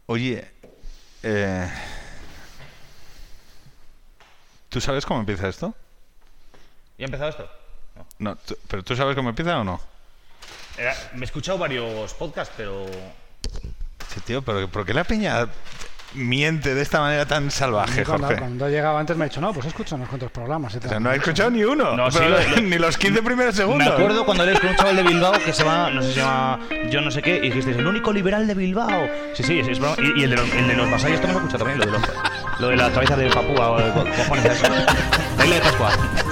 Oye, ¿tú sabes cómo empieza esto? ¿Ya ha empezado esto? No, ¿pero tú sabes cómo empieza o no? Me he escuchado varios podcasts, pero... Sí, tío, pero ¿por qué la peña miente de esta manera tan salvaje, Jorge? Cuando llegaba antes me ha dicho, no, pues escucha unos cuantos programas. O sea, no he escuchado ni uno. No, pero sí, ni los 15 primeros segundos. Me acuerdo cuando eres con un chaval de Bilbao que se llama, no sé si se llama yo no sé qué, y dijiste, el único liberal de Bilbao. Sí, es broma. Y el de los vasallos también lo he escuchado también, lo de la cabeza de Papúa o de cojones eso. Baile de Pascua.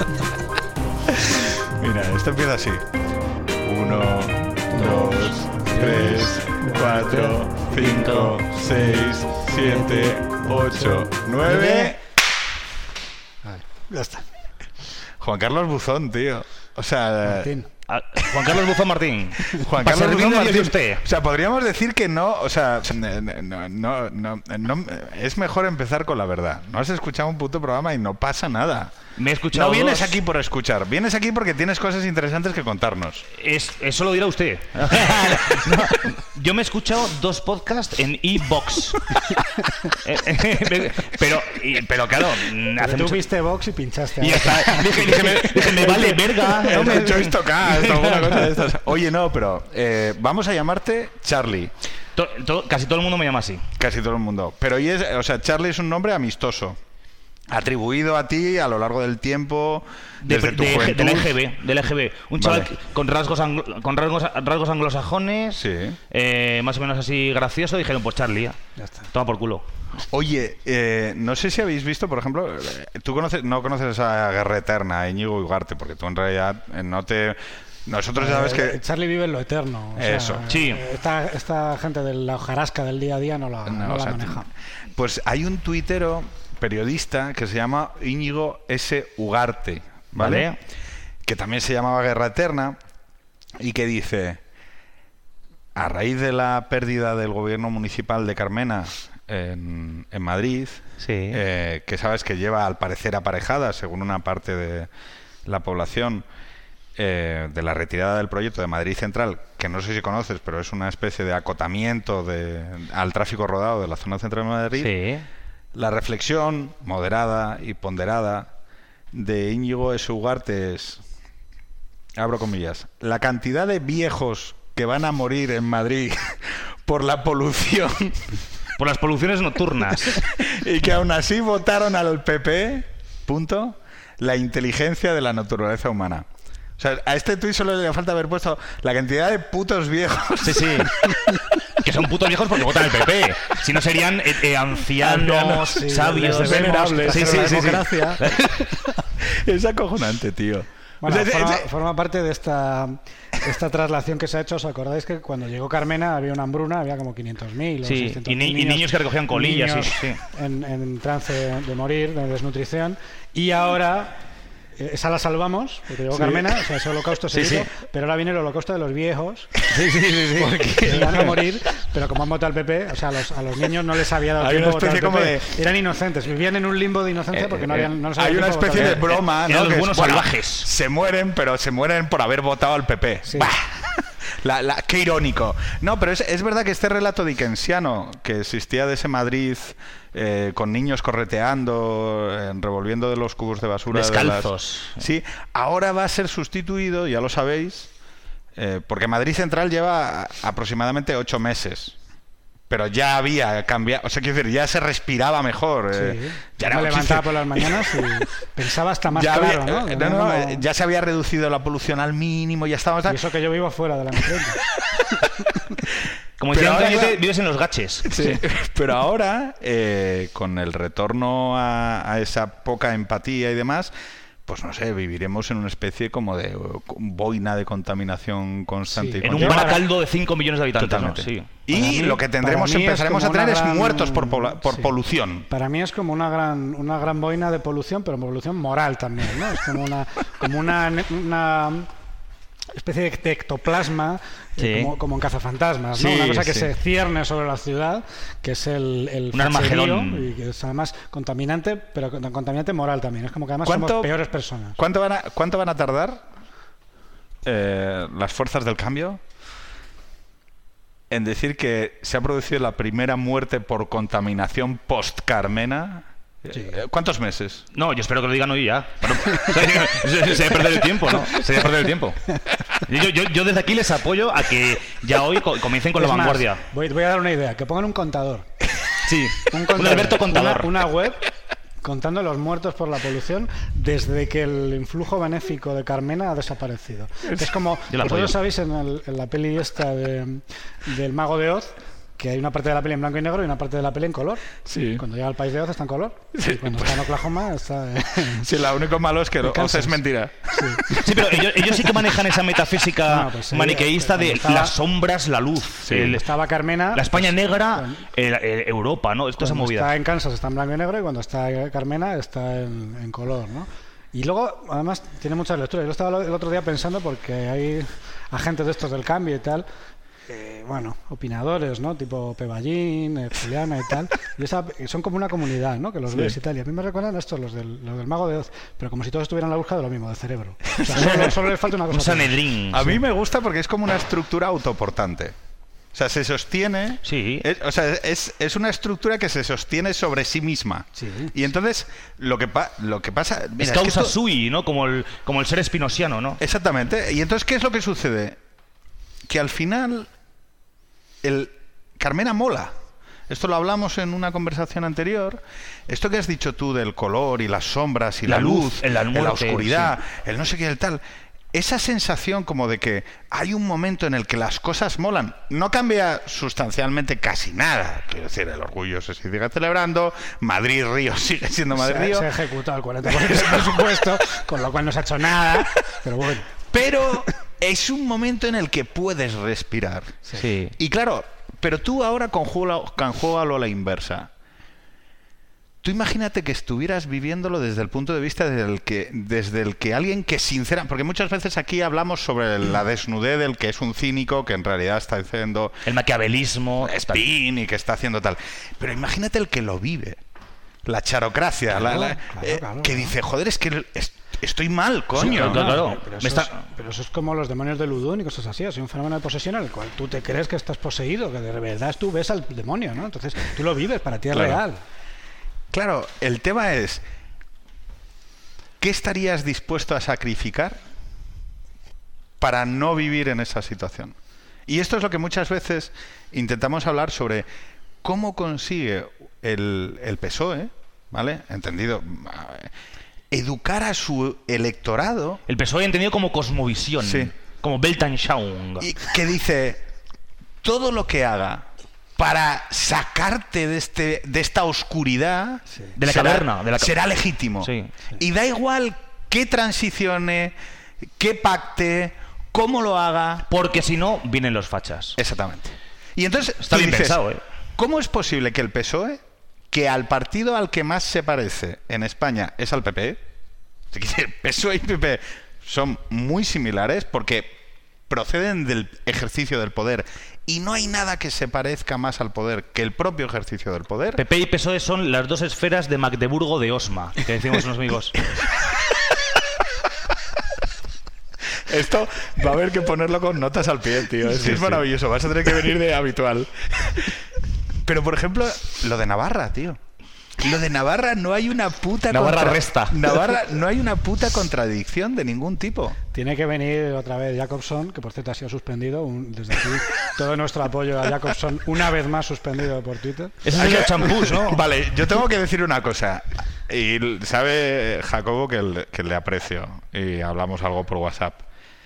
Mira, esto empieza así. 1, 2, 3, 4, 5, 6, 7, 8, 9. Ya está. Juan Carlos Buzón, tío. O sea... Martín. Juan Carlos Buzón Martín. Juan Para Carlos Buzón servirle a Dios y Martín. usted. O sea, podríamos decir que no, o sea, no, es mejor empezar con la verdad. No has escuchado un puto programa y no pasa nada. Me he escuchado No vienes dos. aquí por escuchar, vienes aquí porque tienes cosas interesantes que contarnos. Eso lo dirá usted. No, yo me he escuchado 2 podcasts en iVoox. pero claro, Pero hace tú mucho... viste Vox y pinchaste. Y ya está. Dije, me vale verga. No me... Yo he visto acá, alguna cosa de estas. Oye, no, pero vamos a llamarte Charlie. Casi todo el mundo me llama así. Casi todo el mundo. Pero o sea, Charlie es un nombre amistoso. Atribuido a ti a lo largo del tiempo, desde tu juventud. Del EGB. Un chaval Vale. con rasgos anglosajones, Sí. más o menos así gracioso. Dijeron, pues Charlie, Ya está. toma por culo. Oye, no sé si habéis visto, por ejemplo, tú no conoces a Guerra Eterna, a Íñigo Ugarte, porque tú en realidad no te... Nosotros ya sabes que... Charlie vive en lo eterno. O sea, Eso. Sí. Esta gente de la hojarasca del día a día no la o sea, maneja. Pues hay un tuitero periodista que se llama Íñigo S. Ugarte, ¿vale? Vale. Que también se llamaba Guerra Eterna y que dice, a raíz de la pérdida del gobierno municipal de Carmena en Madrid, Sí. que sabes que lleva al parecer aparejada, según una parte de la población, de la retirada del proyecto de Madrid Central, que no sé si conoces, pero es una especie de acotamiento al tráfico rodado de la zona central de Madrid. Sí. La reflexión moderada y ponderada de Íñigo S. Ugarte es, abro comillas, la cantidad de viejos que van a morir en Madrid por la polución Por las poluciones nocturnas. y que aún así votaron al PP, punto, la inteligencia de la naturaleza humana. O sea, a este tuit solo le falta haber puesto la cantidad de putos viejos. Sí. Que son putos viejos porque votan el PP. Si no serían ancianos, Sí, sabios, les debemos venerables. hacer Sí, la sí. democracia. Es acojonante, tío. Bueno, O sea, forma parte de esta traslación que se ha hecho. ¿Os acordáis que cuando llegó Carmena había una hambruna, había como 500.000 o Sí, 600.000 y niños que recogían colillas, niños sí. en trance de morir, de desnutrición, y ahora esa la salvamos, porque llegó Carmena, o sea, ese holocausto se Sí, hizo, sí. pero ahora viene el holocausto de los viejos, Sí. porque van a morir, pero como han votado al PP, o sea, a los niños no les había dado Hay tiempo una a votar al especie como PP. Eran inocentes, vivían en un limbo de inocencia porque no les había hay una tiempo a especie de votar. broma, Eran ¿no? los Que es, buenos bueno, salvajes. se mueren, pero se mueren por haber votado al PP. Sí. Bah. Qué irónico. No, pero es verdad que este relato dickensiano que existía de ese Madrid con niños correteando, revolviendo de los cubos de basura. Descalzos. Sí, ahora va a ser sustituido, ya lo sabéis, porque Madrid Central lleva aproximadamente 8 meses. Pero ya había cambiado, o sea, quiero decir, ya se respiraba mejor. Sí. Ya Yo me levantaba por las mañanas y pensaba hasta más ya claro, había- ¿no? Como- ya se había reducido la polución al mínimo, ya estábamos... Y eso que yo vivo fuera de la M30. Como Pero decían ahora antes, ya- vives en los gaches. Sí. Pero ahora, con el retorno a esa poca empatía y demás, pues no sé, viviremos en una especie como de boina de contaminación constante. Sí. y En un continua. baracaldo de 5 millones de habitantes. Totalmente. ¿no? Sí. Y Para mí- lo que tendremos, para mí es empezaremos a como una tener es gran- muertos por sí. polución. Para mí es como una gran boina de polución, pero polución moral también, ¿no? Es como una especie de ectoplasma, Sí. como en Cazafantasmas, ¿no? Sí, Una cosa que sí. se cierne sobre la ciudad, que es el Un Armagedón. facherío, y que es además contaminante, pero contaminante moral también. Es como que además ¿Cuánto- somos peores personas. ¿Cuánto van a tardar las fuerzas del cambio en decir que se ha producido la primera muerte por contaminación post-Carmena. Sí. ¿Cuántos meses? No, yo espero que lo digan hoy ya. Bueno, sería perder el tiempo, ¿no? Sería perder el tiempo. Yo desde aquí les apoyo a que ya hoy comiencen con Es la más, vanguardia. voy a dar una idea, que pongan un contador. Sí, un Alberto Contador. Una web contando los muertos por la polución desde que el influjo benéfico de Carmena ha desaparecido. Es como, Yo la apoyo. vosotros sabéis en la peli esta del Mago de Oz, que hay una parte de la peli en blanco y negro y una parte de la peli en color. Sí. Cuando llega al país de Oz está en color. Sí. Y cuando está en Oklahoma está Sí, lo único malo es que Oz Kansas. es mentira. Sí, pero ellos sí que manejan esa metafísica No, pues sí, maniqueísta de cuando estaba- las sombras, la luz. Sí. estaba Carmena. La España pues, negra, Europa, ¿no? Esto es cuando movida. está en Kansas está en blanco y negro y cuando está Carmena está en color, ¿no? Y luego, además, tiene muchas lecturas. Yo estaba el otro día pensando porque hay agentes de estos del cambio y tal, bueno, opinadores, ¿no? Tipo Peballín, Juliana y tal. Y son como una comunidad, ¿no? Que los ves y tal. Y a mí me recuerdan estos, los del Mago de Oz, pero como si todos estuvieran a la busca de lo mismo, de cerebro. O sea, solo les falta una cosa. Un Sanedrín. A mí me gusta porque es como una estructura autoportante. O sea, se sostiene. Sí. Es una estructura que se sostiene sobre sí misma. Sí. Y entonces, lo que pasa. Mira, Es que causa esto- sui, ¿no? Como el ser espinosiano, ¿no? Exactamente. Y entonces, ¿qué es lo que sucede? Que al final, el Carmena mola. Esto lo hablamos en una conversación anterior. Esto que has dicho tú del color y las sombras y la luz, en la en la muerte, oscuridad, el no sé qué, el tal. Esa sensación como de que hay un momento en el que las cosas molan. No cambia sustancialmente casi nada. Quiero decir, el orgullo se sigue celebrando, Madrid-Río sigue siendo Madrid-Río. Se ha ejecutado el 40% del presupuesto, con lo cual no se ha hecho nada. Pero bueno. Pero es un momento en el que puedes respirar. Sí. Y claro, pero tú ahora conjúgalo a la inversa. Tú imagínate que estuvieras viviéndolo desde el punto de vista desde el que alguien que sincera... Porque muchas veces aquí hablamos sobre la desnudez del que es un cínico, que en realidad está haciendo El maquiavelismo. spin y que está haciendo tal. Pero imagínate el que lo vive. La charocracia. Claro, que claro. dice, joder, es que estoy mal, coño. claro. Pero Me eso, está- pero eso es como los demonios de Ludón y cosas así. Es un fenómeno de posesión en el cual tú te crees que estás poseído, que de verdad tú ves al demonio, ¿no? Entonces tú lo vives, para ti es Claro. real. Claro, el tema es, ¿qué estarías dispuesto a sacrificar para no vivir en esa situación? Y esto es lo que muchas veces intentamos hablar sobre cómo consigue el PSOE, ¿vale? Entendido, educar a su electorado El PSOE entendido como cosmovisión. Sí. Como Weltanschauung. y que dice, todo lo que haga para sacarte de esta oscuridad De la será- caverna, será legítimo. Sí. Y da igual qué transicione, qué pacte, cómo lo haga. Porque si no, vienen los fachas. Exactamente. Y entonces Está tú bien dices, pensado, ¿eh? ¿cómo es posible que el PSOE, que al partido al que más se parece en España es al PP, es decir, PSOE y PP son muy similares porque proceden del ejercicio del poder y no hay nada que se parezca más al poder que el propio ejercicio del poder? PP y PSOE son las dos esferas de Magdeburgo de Osma, que decimos unos amigos. Esto va a haber que ponerlo con notas al pie, tío. Es Sí, que es sí. maravilloso. Vas a tener que venir de habitual. Pero, por ejemplo, lo de Navarra, tío. Lo de Navarra no hay una puta... Navarra resta. Navarra no hay una puta contradicción de ningún tipo. Tiene que venir otra vez Jacobson, que por cierto ha sido suspendido. Desde aquí, todo nuestro apoyo a Jacobson, una vez más suspendido por Twitter. Ese es el de los champús, ¿no? Vale, yo tengo que decir una cosa. Y sabe Jacobo que le aprecio. Y hablamos algo por WhatsApp.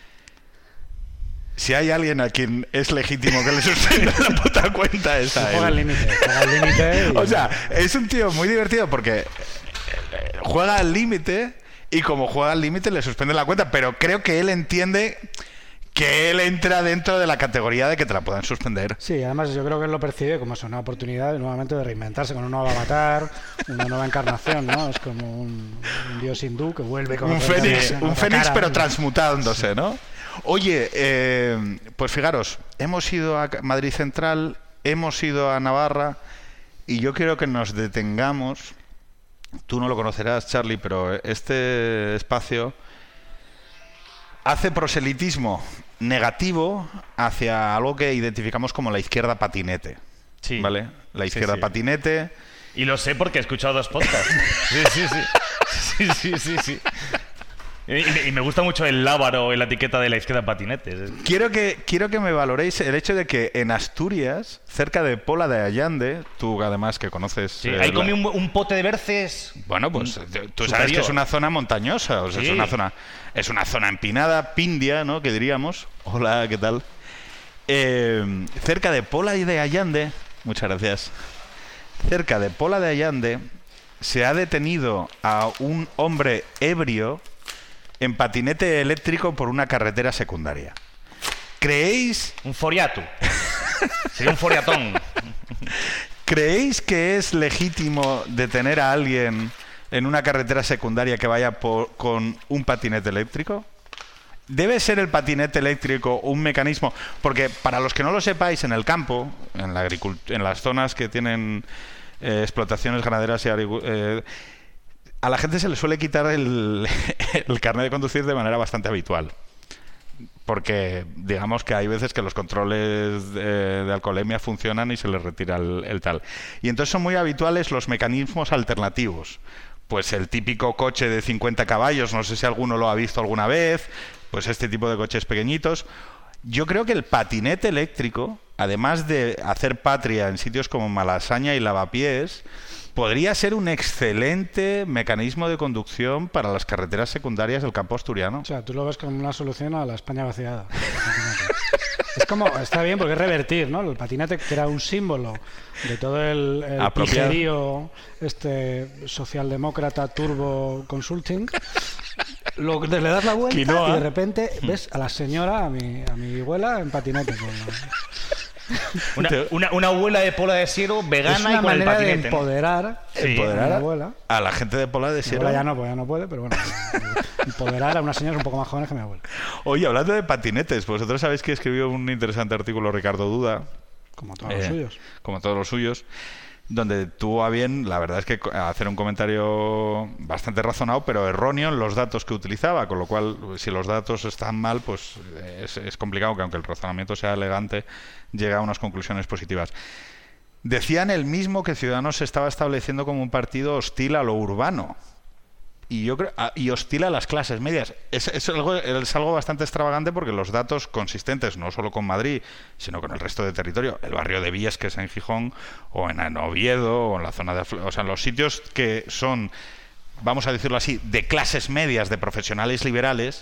Si hay alguien a quien es legítimo que le suspenda la puta cuenta, es a Juega al él. límite. Juega al límite. y- O sea, es un tío muy divertido porque juega al límite y como juega al límite le suspende la cuenta, pero creo que él entiende que él entra dentro de la categoría de que te la puedan suspender. Sí, además yo creo que él lo percibe como eso, una oportunidad nuevamente de reinventarse con un nuevo avatar, una nueva encarnación, ¿no? Es como un dios hindú que vuelve con Un otra fénix, encarnación, un otra fénix cara, pero ¿no? transmutándose, ¿no? Oye, pues fijaros, hemos ido a Madrid Central, hemos ido a Navarra y yo quiero que nos detengamos. Tú no lo conocerás, Charlie, pero este espacio hace proselitismo negativo hacia algo que identificamos como la izquierda patinete. Sí. ¿Vale? La izquierda patinete. Y lo sé porque he escuchado 2 podcasts. Sí. Y me gusta mucho el lábaro y la etiqueta de la izquierda patinete. Quiero que me valoréis el hecho de que en Asturias, cerca de Pola de Allande, tú además que conoces... Sí, ahí comí un pote de berces. Bueno, pues tú sabes que es una zona montañosa, o sea, Sí. es una zona empinada, pindia, ¿no? Que diríamos. Hola, ¿qué tal? Cerca de Pola de Allande, muchas gracias. Cerca de Pola de Allande se ha detenido a un hombre ebrio en patinete eléctrico por una carretera secundaria. ¿Creéis? Un foriato. Sería un foriatón. ¿Creéis que es legítimo detener a alguien en una carretera secundaria que vaya con un patinete eléctrico? ¿Debe ser el patinete eléctrico un mecanismo? Porque para los que no lo sepáis, en el campo, en las zonas que tienen explotaciones ganaderas y a la gente se le suele quitar el carnet de conducir de manera bastante habitual. Porque digamos que hay veces que los controles de alcoholemia funcionan y se les retira el tal. Y entonces son muy habituales los mecanismos alternativos. Pues el típico coche de 50 caballos, no sé si alguno lo ha visto alguna vez, pues este tipo de coches pequeñitos. Yo creo que el patinete eléctrico, además de hacer patria en sitios como Malasaña y Lavapiés, podría ser un excelente mecanismo de conducción para las carreteras secundarias del campo asturiano. O sea, tú lo ves como una solución a la España vaciada. Es como, está bien porque es revertir, ¿no? El patinete, que era un símbolo de todo el pijerío socialdemócrata turbo consulting, le das la vuelta Quinoa. y de repente ves a la señora, a mi abuela, en patinete. Una abuela de Pola de Siero vegana Es una y con el manera de patinete. empoderar, Sí. a la abuela. A la gente de Pola de Siero. Ahora ya no puede, pero bueno, empoderar a unas señoras un poco más jóvenes que mi abuela. Oye, hablando de patinetes, vosotros sabéis que escribió un interesante artículo Ricardo Duda, Como todos los suyos. como todos los suyos, donde tuvo a bien, la verdad es que hacer un comentario bastante razonado, pero erróneo en los datos que utilizaba, con lo cual, si los datos están mal, pues es complicado que aunque el razonamiento sea elegante, llegue a unas conclusiones positivas. Decían él mismo que Ciudadanos se estaba estableciendo como un partido hostil a lo urbano. Y yo creo y hostil a las clases medias. Es algo bastante extravagante porque los datos consistentes, no solo con Madrid, sino con el resto de territorio, el barrio de Viesques en Gijón, o en Oviedo, o en la zona de... O sea, en los sitios que son, vamos a decirlo así, de clases medias, de profesionales liberales,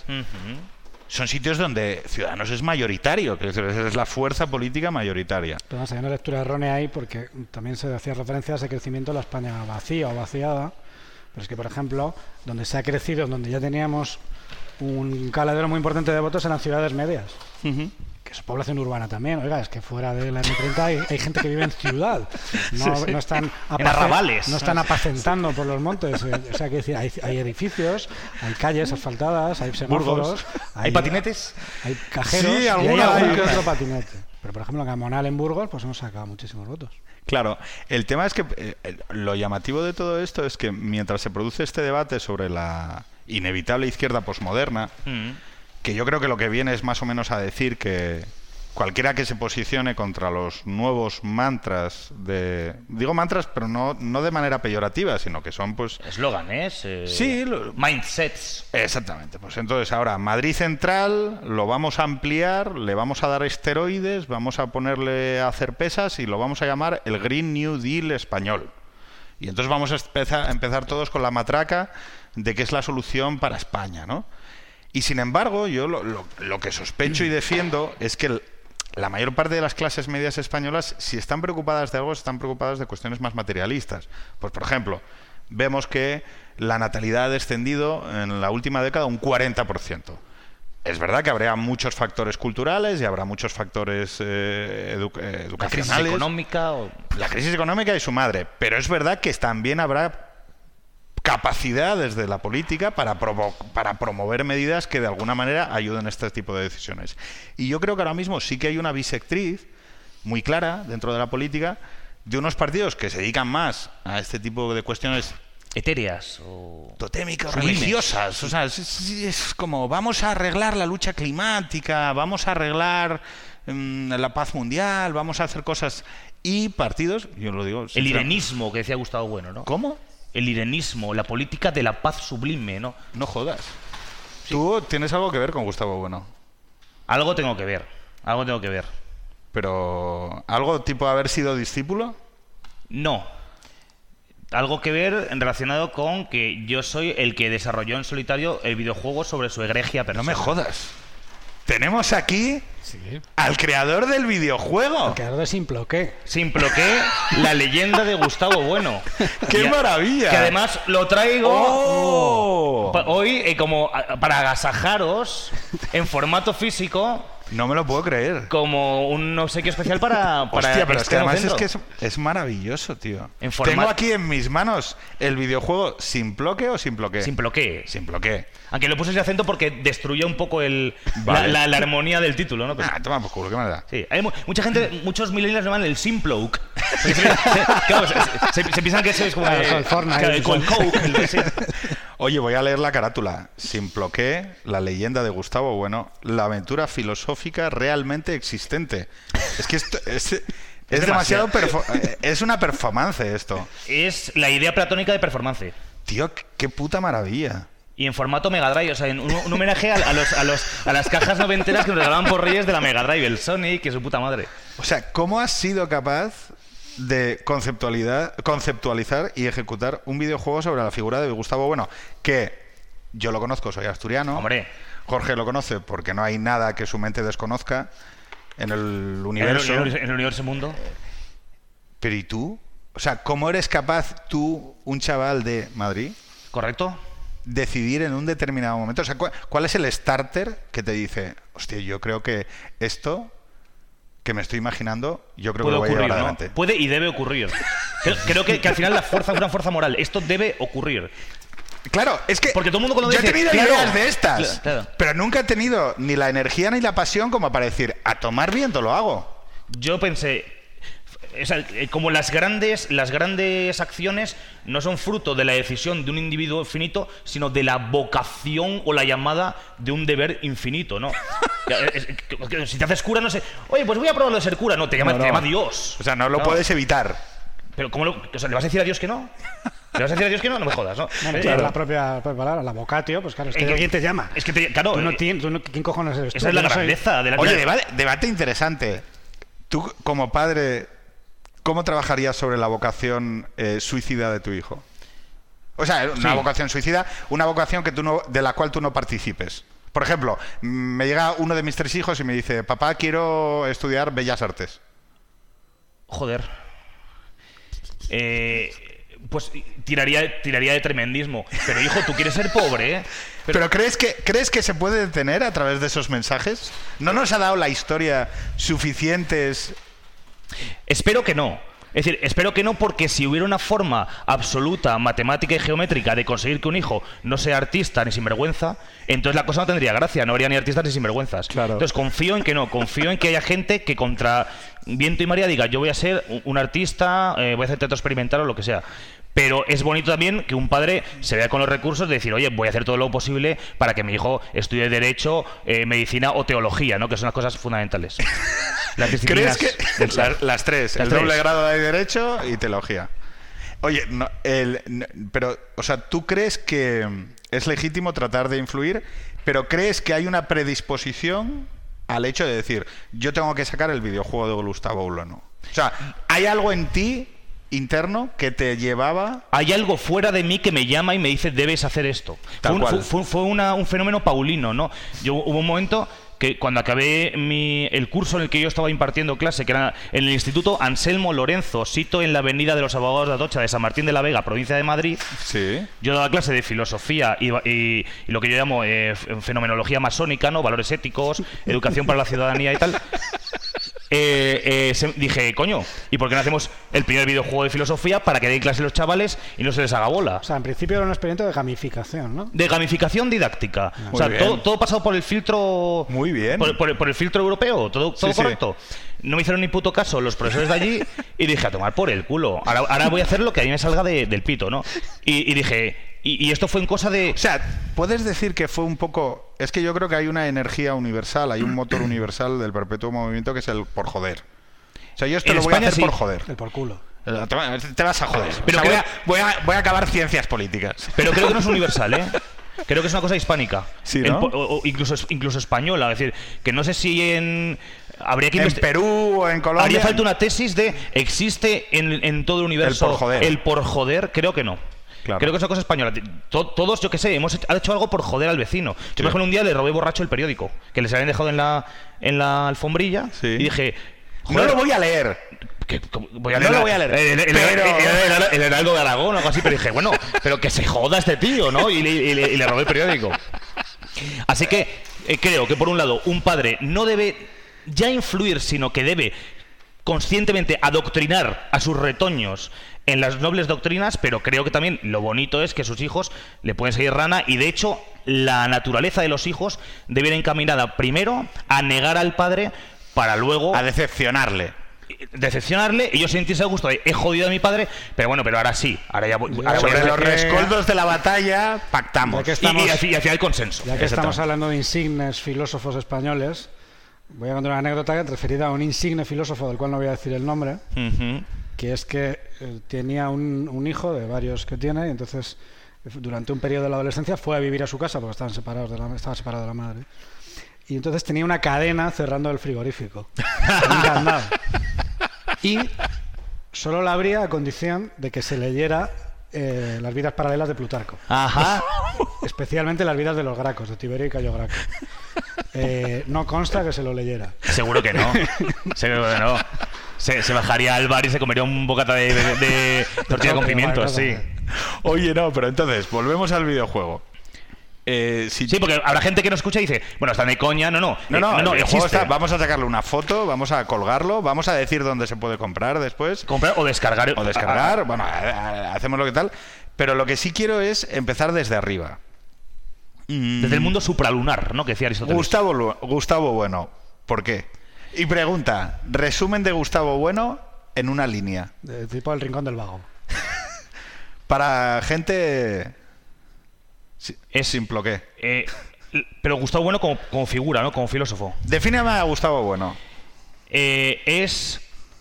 son sitios donde Ciudadanos es mayoritario, que es la fuerza política mayoritaria. Pero hay una lectura errónea ahí porque también se hacía referencia a ese crecimiento de la España vacía o vaciada. Pero es que, por ejemplo, donde se ha crecido, donde ya teníamos un caladero muy importante de votos, eran ciudades medias. Que es población urbana también. Oiga, es que fuera de la M30 hay gente que vive en ciudad. No están En arrabales. No están apacentando por los montes. O sea, que decir, hay edificios, hay calles asfaltadas, hay semáforos, ¿Hay patinetes? hay cajeros Sí, y hay alguna algún hay. que otro patinete. Pero, por ejemplo, en Gamonal, en Burgos, pues hemos sacado muchísimos votos. Claro, el tema es que lo llamativo de todo esto es que mientras se produce este debate sobre la inevitable izquierda posmoderna, que yo creo que lo que viene es más o menos a decir que cualquiera que se posicione contra los nuevos mantras digo mantras, pero no de manera peyorativa, sino que son pues... Eslóganes. Sí, mindsets. Exactamente, pues entonces ahora Madrid Central lo vamos a ampliar, le vamos a dar esteroides, vamos a ponerle a hacer pesas y lo vamos a llamar el Green New Deal español. Y entonces vamos a empezar todos con la matraca de que es la solución para España, ¿no? Y sin embargo, yo lo que sospecho y defiendo es que la mayor parte de las clases medias españolas, si están preocupadas de algo, están preocupadas de cuestiones más materialistas. Pues, por ejemplo, vemos que la natalidad ha descendido en la última década un 40%. Es verdad que habrá muchos factores culturales y habrá muchos factores educacionales. La crisis económica. La crisis económica y su madre. Pero es verdad que también habrá capacidades de la política para promover medidas que de alguna manera ayuden a este tipo de decisiones. Y yo creo que ahora mismo sí que hay una bisectriz muy clara dentro de la política de unos partidos que se dedican más a este tipo de cuestiones etéreas o totémicas, sublimes. religiosas. O sea, es como vamos a arreglar la lucha climática, vamos a arreglar la paz mundial, vamos a hacer cosas y partidos, yo lo digo. El irenismo que decía Gustavo Bueno, ¿no? ¿Cómo? El irenismo, la política de la paz sublime, ¿no? No jodas. Tú tienes algo que ver con Gustavo Bueno. Algo tengo que ver, algo tengo que ver. Pero algo tipo haber sido discípulo. No. Algo que ver relacionado con que yo soy el que desarrolló en solitario el videojuego sobre su egregia No persona. me jodas. Tenemos aquí Sí. al creador del videojuego. El creador de Simploqué. Simploqué, la leyenda de Gustavo Bueno. ¡Qué Y maravilla! Que además lo traigo ¡Oh! hoy como para agasajaros en formato físico, No me lo puedo creer. como un obsequio especial para Hostia, pero es que Extremo además es Centro. que es maravilloso, tío. En Tengo aquí en mis manos el videojuego Simploque o Simploqué. Simploqué. Simploqué. Aunque le puse ese acento porque destruye un poco Vale. la armonía del título, ¿no? Pero- Ah, toma por culo, qué me da. sí, hay mucha gente, muchos millennials lo llaman el Simploke. Claro, se piensan que eso es como Claro, el Fortnite. claro, con Coke. Sí. Oye, voy a leer la carátula. Simploqué, la leyenda de Gustavo Bueno, la aventura filosófica realmente existente. Es que esto es demasiado es una performance esto. Es la idea platónica de performance. Tío, qué puta maravilla. Y en formato Mega Drive, o sea, en un homenaje a las cajas noventeras que nos regalaban por Reyes de la Mega Drive, el Sonic y su puta madre. O sea, ¿cómo has sido capaz de conceptualizar y ejecutar un videojuego sobre la figura de Gustavo Bueno? Que yo lo conozco, soy asturiano. Hombre. Jorge lo conoce porque no hay nada que su mente desconozca en el universo. En el universo mundo. Pero ¿y tú? O sea, ¿cómo eres capaz tú, un chaval de Madrid, ¿Correcto? decidir en un determinado momento? O sea, ¿cuál es el starter que te dice, hostia, yo creo que esto que me estoy imaginando, yo creo que Puede lo voy a ocurrir, llevar ¿no? adelante? Puede y debe ocurrir. Creo que al final la fuerza es una fuerza moral. Esto debe ocurrir. Claro, es que Porque todo el mundo cuando yo dice, he tenido claro, ideas de estas, claro. pero nunca he tenido ni la energía ni la pasión como para decir, a tomar viento lo hago. Yo pensé, o sea, como las grandes acciones no son fruto de la decisión de un individuo finito, sino de la vocación o la llamada de un deber infinito, ¿no? Si te haces cura, no sé, oye, pues voy a probar lo de ser cura, no, te llama Dios. O sea, no lo Claro. puedes evitar. Pero ¿cómo o sea, ¿le vas a decir a Dios que no? ¿Le vas a decir a Dios que no? No me jodas, ¿no? Bueno, Claro. la propia palabra, la vocatio, pues claro, es Es que que- alguien te llama. Es que, claro, ¿Quién cojones eres tú? esa es la Yo no soy- grandeza de la Oye, vida. debate interesante. Tú, como padre, ¿cómo trabajarías sobre la vocación suicida de tu hijo? O sea, una Sí. vocación suicida, una vocación que de la cual tú no participes. Por ejemplo, me llega uno de mis 3 hijos y me dice, papá, quiero estudiar Bellas Artes. Joder. Pues tiraría de tremendismo. Pero hijo, tú quieres ser pobre, ¿eh? Pero ¿crees que se puede detener a través de esos mensajes? ¿No nos ha dado la historia suficientes? Espero que no. Es decir, espero que no, porque si hubiera una forma absoluta, matemática y geométrica de conseguir que un hijo no sea artista ni sinvergüenza, entonces la cosa no tendría gracia, no habría ni artistas ni sinvergüenzas. Claro. Entonces confío en que no, confío en que haya gente que contra viento y marea diga, yo voy a ser un artista, voy a hacer teatro experimental o lo que sea. Pero es bonito también que un padre se vea con los recursos de decir, oye, voy a hacer todo lo posible para que mi hijo estudie Derecho, Medicina o Teología, ¿no? Que son las cosas fundamentales. Las ¿Crees disciplinas que del ser. las 3, Las el 3. doble grado de Derecho y Teología? Oye, pero, o sea, ¿tú crees que es legítimo tratar de influir, pero crees que hay una predisposición al hecho de decir, yo tengo que sacar el videojuego de Gustavo Bueno? O sea, ¿hay algo en ti interno que te llevaba? Hay algo fuera de mí que me llama y me dice, debes hacer esto. Tal cual. Fue un fenómeno paulino, ¿no? Hubo un momento que cuando acabé el curso en el que yo estaba impartiendo clase, que era en el Instituto Anselmo Lorenzo, sito en la Avenida de los Abogados de Atocha de San Martín de la Vega, provincia de Madrid, Sí. yo daba clase de filosofía y lo que yo llamo fenomenología masónica, ¿no? Valores éticos, educación para la ciudadanía y tal. dije, coño, ¿y por qué no hacemos el primer videojuego de filosofía para que den clase los chavales y no se les haga bola? O sea, en principio era un experimento de gamificación, ¿no? De gamificación didáctica. O sea, todo pasado por el filtro... Muy bien. Por el filtro europeo, todo correcto. No me hicieron ni puto caso los profesores de allí y dije, a tomar por el culo. Ahora voy a hacer lo que a mí me salga del pito, ¿no? Y dije... Y esto fue en cosa de... O sea, puedes decir que fue un poco... Es que yo creo que hay una energía universal, hay un motor universal del perpetuo movimiento que es el por joder. O sea, yo esto En lo voy a España hacer sí. por joder. El por culo. Te vas a joder. Pero O sea, creo- voy a acabar ciencias políticas. Pero creo que no es universal, ¿eh? Creo que es una cosa hispánica. Sí, ¿no? O incluso española. Es decir, que no sé si habría que En Perú o en Colombia... Haría falta una tesis de ¿existe en todo el universo El por joder. el por joder? Creo que no. Claro. Creo que es una cosa española. Todos, yo qué sé, ha hecho algo por joder al vecino. Yo, por ejemplo, un día le robé borracho el periódico, que les habían dejado en la alfombrilla, Sí. y dije... No joder, lo voy a leer. voy a No leer lo voy a leer. el Heraldo de Aragón o algo así, pero dije, bueno, pero que se joda este tío, ¿no? Y le robé el periódico. Así que creo que, por un lado, un padre no debe ya influir, sino que debe conscientemente adoctrinar a sus retoños en las nobles doctrinas, pero creo que también lo bonito es que sus hijos le pueden seguir rana, y de hecho la naturaleza de los hijos debe ir encaminada primero a negar al padre para luego A decepcionarle. decepcionarle y yo sentirse a gusto de he jodido a mi padre, pero bueno, pero ahora sí, ahora ya voy, ahora voy Sobre a los que- rescoldos de la batalla Ya pactamos. que y estamos, hacia el consenso. ya que estamos Exactamente. hablando de insignes filósofos españoles, voy a contar una anécdota referida a un insigne filósofo del cual no voy a decir el nombre, Ujú. que es que tenía un hijo de varios que tiene, y entonces durante un periodo de la adolescencia fue a vivir a su casa porque estaba separado de la madre. Y entonces tenía una cadena cerrando el frigorífico. Un candado. Y solo la abría a condición de que se leyera las vidas paralelas de Plutarco. Ajá. Especialmente las vidas de los Gracos, de Tiberio y Cayo Graco. No consta que se lo leyera. Seguro que no. Seguro que no. Se bajaría al bar y se comería un bocata de tortilla con pimientos, sí. Oye, no, pero entonces, volvemos al videojuego. Sí, porque habrá gente que no escucha y dice, bueno, están de coña, no, el juego existe. está, vamos a sacarle una foto, vamos a colgarlo, vamos a decir dónde se puede comprar después. Comprar o descargar. O descargar, bueno, hacemos lo que tal. Pero lo que sí quiero es empezar desde arriba. Desde el mundo supralunar, ¿no? Que decía Aristóteles. Gustavo Bueno, ¿por qué? Y pregunta, resumen de Gustavo Bueno en una línea. De tipo El Rincón del Vago. Para gente... Es simple, ¿qué? Pero Gustavo Bueno como figura, ¿no? Como filósofo. Defíname a Gustavo Bueno. Es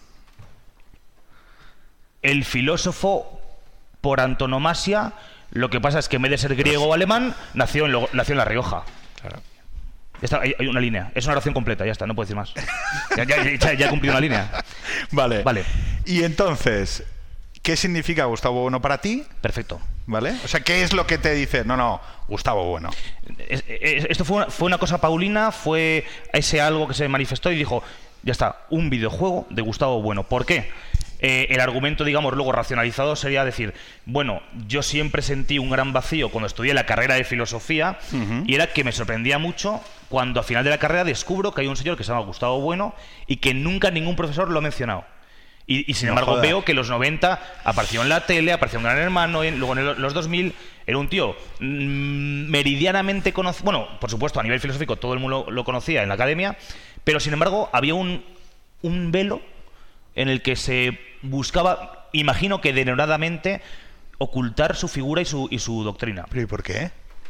el filósofo por antonomasia. Lo que pasa es que en vez de ser griego o alemán, nació en La Rioja. Claro. Ya está, hay una línea. Es una oración completa, ya está, no puedo decir más. Ya he cumplido una línea. Vale. Vale. Y entonces, ¿qué significa Gustavo Bueno para ti? Perfecto. ¿Vale? O sea, ¿qué es lo que te dice? No, Gustavo Bueno. Esto fue una cosa paulina, fue ese algo que se manifestó y dijo, ya está, un videojuego de Gustavo Bueno. ¿Por qué? El argumento, digamos, luego racionalizado sería decir, bueno, yo siempre sentí un gran vacío cuando estudié la carrera de filosofía, y era que me sorprendía mucho cuando al final de la carrera descubro que hay un señor que se llama Gustavo Bueno y que nunca ningún profesor lo ha mencionado. Y sin embargo jodas. veo que en los 90 apareció en la tele, apareció en Gran Hermano, luego en los 2000 era un tío meridianamente conocido. Bueno, por supuesto, a nivel filosófico todo el mundo lo conocía en la academia, pero sin embargo había un velo en el que se buscaba, imagino que denodadamente, ocultar su figura y su doctrina. ¿Pero y por qué?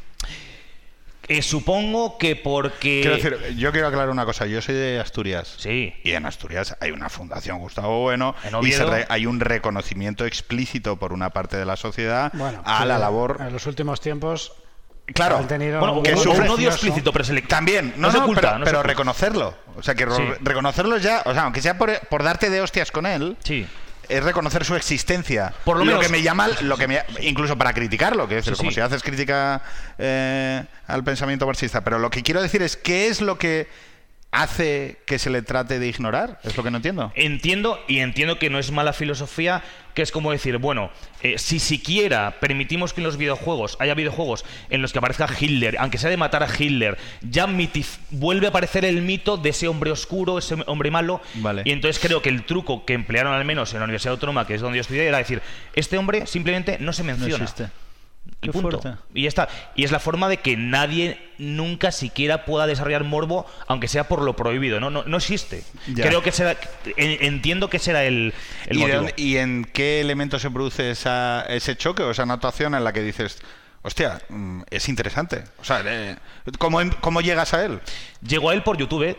Supongo que porque... Quiero decir, yo quiero aclarar una cosa. Yo soy de Asturias. Sí. Y en Asturias hay una fundación Gustavo Bueno En y Oviedo. hay un reconocimiento explícito por una parte de la sociedad Bueno, a la labor... En los últimos tiempos Claro, han tenido Bueno, que un sufre- odio explícito, pero se le... También, no se oculta, pero oculta. reconocerlo. O sea, que Sí. reconocerlo ya, o sea, aunque sea por darte de hostias con él, Sí. es reconocer su existencia. Por lo menos- que me llama, incluso para criticarlo, que es decir, Sí, como sí. si haces crítica al pensamiento marxista. Pero lo que quiero decir es qué es lo que hace que se le trate de ignorar? Es lo que no entiendo. Entiendo que no es mala filosofía, que es como decir, bueno, si siquiera permitimos que en los videojuegos haya videojuegos en los que aparezca Hitler, aunque sea de matar a Hitler, ya vuelve a aparecer el mito de ese hombre oscuro, ese hombre malo. Vale. Y entonces creo que el truco que emplearon al menos en la Universidad Autónoma, que es donde yo estudié, era decir, este hombre simplemente no se menciona. No existe. Y Qué punto. fuerte. Y ya está. Y es la forma de que nadie nunca siquiera pueda desarrollar morbo, aunque sea por lo prohibido. No existe. Ya. Creo que entiendo que será el motivo. ¿Y en qué elemento se produce ese choque o esa anotación en la que dices, hostia, es interesante? O sea, ¿cómo llegas a él? Llego a él por YouTube.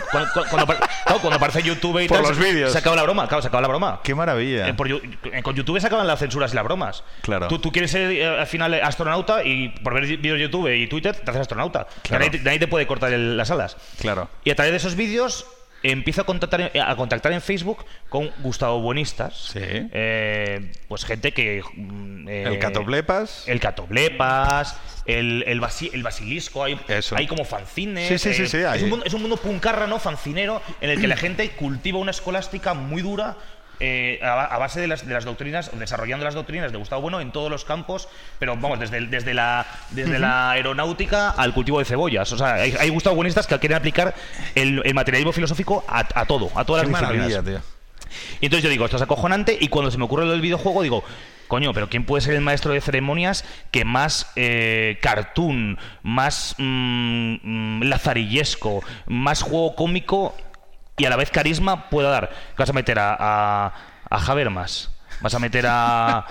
Cuando aparece YouTube y Por tal, los vídeos. se acaba la broma. Claro, se acaba la broma. ¡Qué maravilla! Con YouTube se acaban las censuras y las bromas. Claro. Tú quieres ser al final astronauta y por ver vídeos de YouTube y Twitter te haces astronauta. Claro. Nadie te puede cortar las alas. Claro. Y a través de esos vídeos empiezo a contactar en Facebook con Gustavo Buenistas. Sí. Pues gente que... el Catoblepas. El Catoblepas, el Basilisco, Eso. hay como fanzines. Sí. Es un mundo puncarra, ¿no? Fancinero, en el que la gente cultiva una escolástica muy dura a base de las doctrinas, desarrollando las doctrinas de Gustavo Bueno en todos los campos, pero vamos, desde la aeronáutica al cultivo de cebollas. O sea, hay Gustavo Buenistas que quieren aplicar el materialismo filosófico a todo, a todas ¡Qué las disciplinas. maravilla, tío! Y entonces yo digo, esto es acojonante, y cuando se me ocurre lo del videojuego digo, coño, pero ¿quién puede ser el maestro de ceremonias que más cartoon, más lazarillesco, más juego cómico y a la vez carisma pueda dar? ¿Qué vas a meter a Habermas? ¿Vas a meter a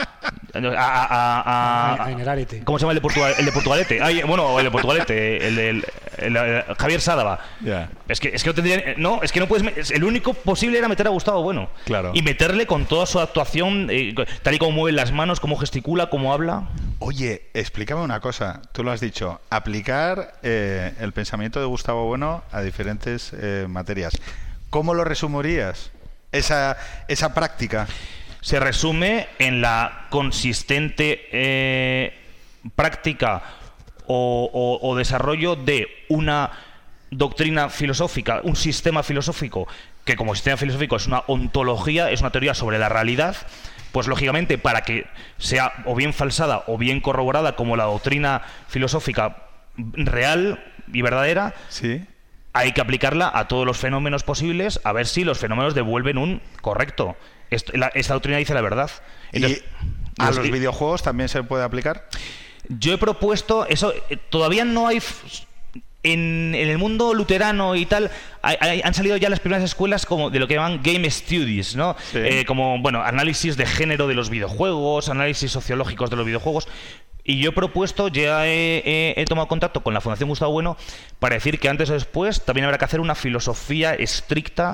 Inerarity. ¿Cómo se llama el de Portugalete? El de Portugalete, el Javier Sádava. Ya. Es que no tendría, no, es que no puedes. El único posible era meter a Gustavo Bueno. Claro. Y meterle con toda su actuación, tal y como mueve las manos, cómo gesticula, cómo habla. Oye, explícame una cosa. Tú lo has dicho, aplicar el pensamiento de Gustavo Bueno a diferentes materias. ¿Cómo lo resumirías? Esa práctica. Se resume en la consistente práctica o desarrollo de una doctrina filosófica, un sistema filosófico, que como sistema filosófico es una ontología, es una teoría sobre la realidad. Pues lógicamente, para que sea o bien falsada o bien corroborada como la doctrina filosófica real y verdadera, Sí. hay que aplicarla a todos los fenómenos posibles, a ver si los fenómenos devuelven un correcto. Esta doctrina dice la verdad. Entonces, ¿Y a los videojuegos también se puede aplicar? yo he propuesto eso. Todavía no hay en el mundo luterano y tal. Han salido ya las primeras escuelas como de lo que llaman Game Studies, ¿no? Sí. Como, bueno, análisis de género de los videojuegos, análisis sociológicos de los videojuegos. Y yo he propuesto, ya he tomado contacto con la Fundación Gustavo Bueno para decir que antes o después también habrá que hacer una filosofía estricta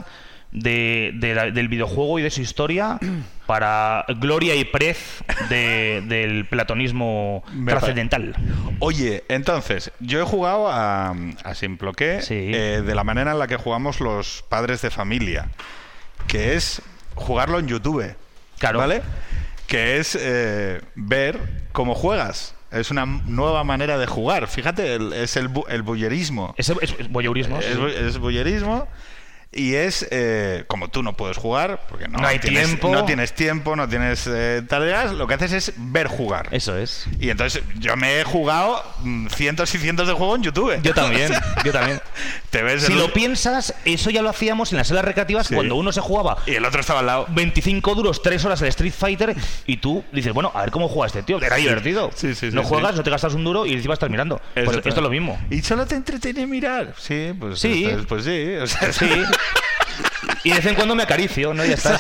del videojuego y de su historia para gloria y prez del platonismo trascendental. Oye, entonces, yo he jugado a Simploqué Sí. de la manera en la que jugamos los padres de familia, que es jugarlo en YouTube. Claro. ¿Vale? Que es ver cómo juegas. Es una nueva manera de jugar. Fíjate, es el voyerismo. Es voyeurismo. Sí. Es voyerismo. Y es como tú no puedes jugar porque No hay tiempo. no tienes tiempo, no tienes tareas, lo que haces es ver jugar. Eso es. Y entonces yo me he jugado cientos y cientos de juegos en YouTube. Yo también, yo también. Te ves Si lo piensas, eso ya lo hacíamos en las salas recreativas, Sí. cuando uno se jugaba y el otro estaba al lado. 25 duros, 3 horas el Street Fighter, y tú dices, bueno, a ver cómo juega este tío. Era divertido. Sí, no sí. juegas, no te gastas un duro y encima estás mirando. Pues Exacto. esto es lo mismo. ¿Y solo te entretiene mirar? Sí, pues Sí. pues sí. O sea, Sí. Y de vez en cuando me acaricio, ¿no? Ya está.